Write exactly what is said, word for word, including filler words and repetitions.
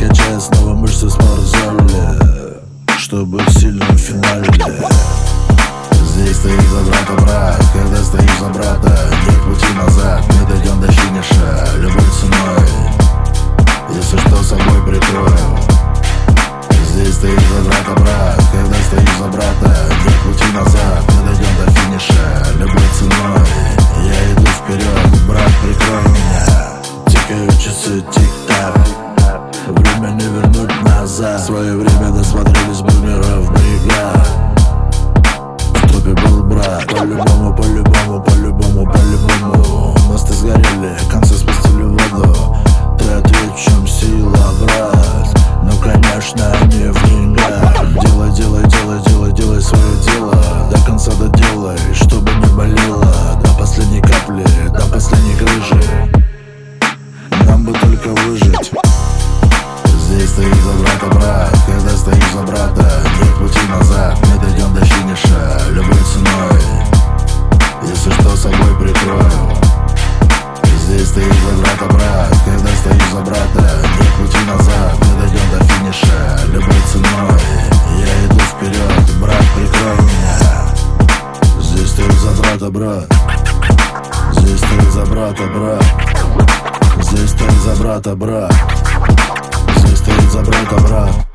качая снова мышцы спортзале, чтобы быть сильным в финале. Здесь стоит за брата брат, когда стоишь за брата, нет пути назад, мы дойдем до финиша любой ценой. Если что, собой прикрою. Здесь стоит за брата брат, когда стоишь за брата, нет пути назад, мы дойдем до финиша любой ценой. Я иду вперед, брат, прикрой меня. Тикают часы, тик-так, время не вернуть назад. В свое время досмотрелись бумеров бригад. В топе был брат, по-любому, по-любому, по-любому, по-любому. Мосты сгорели, концы спустили в воду. Ты ответь, в чем сила, брат? Ну конечно не в деньгах. Делай, делай, делай, делай, делай свое дело. До конца доделай, чтобы не болело. До последней капли, до последней крыши. Нам бы только выжить. Здесь стоит за брата брат, когда стоишь за брата, нет пути назад, мы дойдем до финиша любой ценой. Если что, собой прикрою. Здесь стоит за брата брат, когда стоишь за брата, нет пути назад, мы дойдем до финиша любой ценой. Я иду вперед, брат, прикрой меня. Здесь стоит за брата брат, здесь стоит за брата брат, здесь стоит за брата брат, здесь стоит за брата брат.